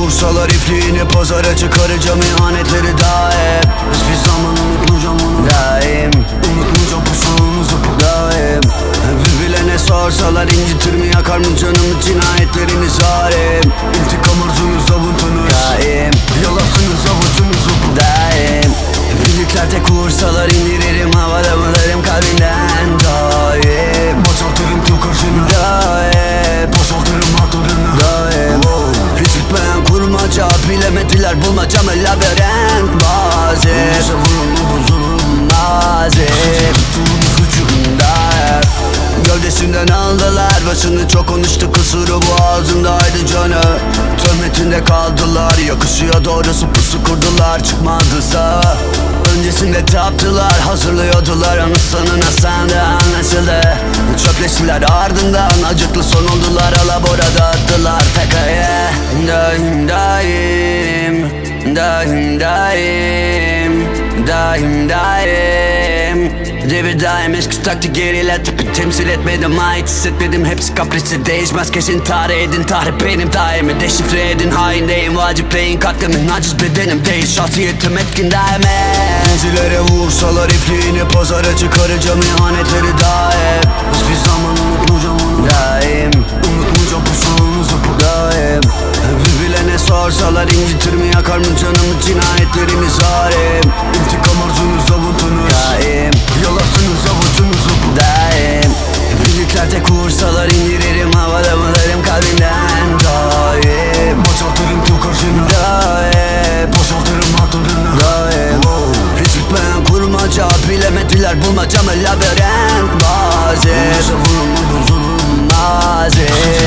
vursalar ipliğini pazara çıkaracağım ihanetleri daim. Hiçbir zaman unutmayacağım onu daim. Unutmayacağım pusağınızı daim. Bir bilene sorsalar incitir mi yakar mı canımı cinayetleriniz harim. İntikam arzunuz avuntunuz daim. Yalarsınız avucunuzu daim. Birlikler tek vursalar indiririm havadamalarım kalbinden daim. Boşaltırım tüm karşına daim. Boşaltırım hatırını daim. Hiç bitmeyen kurmaca bilemediler bulmacamı labirent bazı. Mazi gövdesinden aldılar başını çok konuştu kusuru boğazındaydı canı. Töhmetinde kaldılar yakışıyor doğrusu pusu kurdular çıkmadıysa. Öncesinde taptılar hazırlıyordular anısının sende anlaşıldı. Çöpleştiler ardından acıklı son oldular alaborada attılar tekaya. Daim daim daim daim daim daim. Devir daim eski taktik geriler tipi temsil etmedim ait hissetmedim hepsi kaprisli değişmez kesin tarih edin tarih benim daimi deşifre edin haindeyim vacipleyin katlimin aciz bedenim değil şahsiyetim etkin daimi. Zincirlere vursalar ipliğini pazara çıkaracağım ihanetleri daim. Hiçbir zaman unutmayacağım onu daim. Unutmayacağım pusağınızı daim. Bir bilene sorsalar incitir mi yakar mı canımı cinayetleriniz harim. İntikam arzunuz avuntunuz daim. Yalarsınız avucunuzu daim. Birlikler tek vursalar indiririm havadamalarım kalbinden daim. Boşaltırım tüm karşına daim. Boşaltırım hatırını daim. Hiç bitmeyen kurmaca bilemediler bulmacamı labirent bazı. Mazi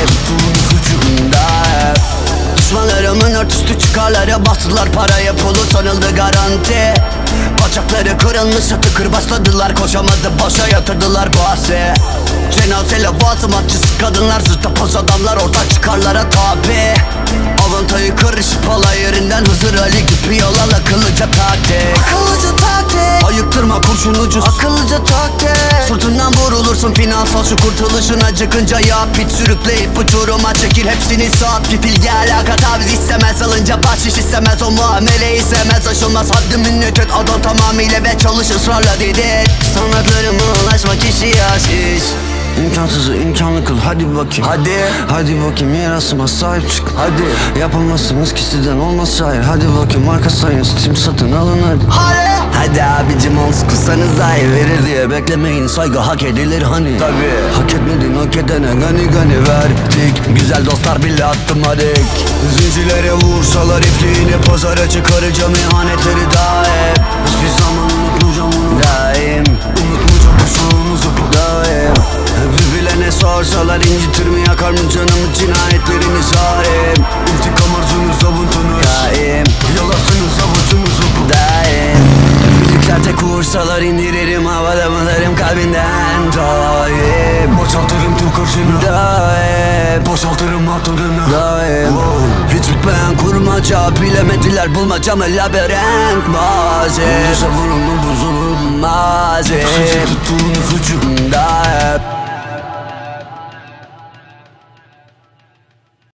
düşmanlarımın örtüstü çıkarlara bastılar paraya pulu sanıldı garanti. Bacakları kırılmış atı kırbaçladılar koşamadı boşa yatırdılar bahse. Cenaze lavazım atçısı kadınlar zırta poz adamlar ortak çıkarlara tabi. Avantayı karışıp alay yerinden Hızır Ali gibi yalan akıllıca taktik. Akıllıca taktik. Ayıktırma kurşun ucuz akıllıca taktik. Sırtından vurulursun finansal şu kurtuluşun acıkınca yap bit sürükleyip uçuruma çekil hepsini saat gifilge alaka taviz istemez alınca bahşiş istemez o muamele istemez aşılmaz haddimin nüket adam tamamıyla ve çalış ısrarla dedin. Sanatlarıma ulaşmak işi İmkansızı imkanlı kıl hadi bakayım. Hadi bakayım mirasıma sahip çık. Hadi yapamazsınız ki sizden olmaz şair. Hadi bakayım marka sayın Steam satın alın hadi abicim olsun kısanız ay verir diye beklemeyin saygı hak edilir hani. Tabii hak etmedin hak edene gani verdik. Güzel dostlar bile attım hadi. Zincirlere vursalar ipliğini pazara çıkaracağım ihanetleri daim. Hiçbir zaman unutmayacağım onu daim. Unutmayacağım pusağınızı daim. Bir bilene sorsalar incitir mi yakar mı canımı cinayetleriniz harim. İntikam arzunuz avuntunuz daim. Yalarsınız avucunuzu daim. Birlikler tek vursalar indiririm havadamalarım kalbinden daim. Boşaltırım tüm karşına daim. Boşaltırım hatırını daim. Hiç bitmeyen kurmaca bilemediler bulmacamı labirent mazi. Savurunlu buzulun mazi. Tuttuğunuz ucu daim.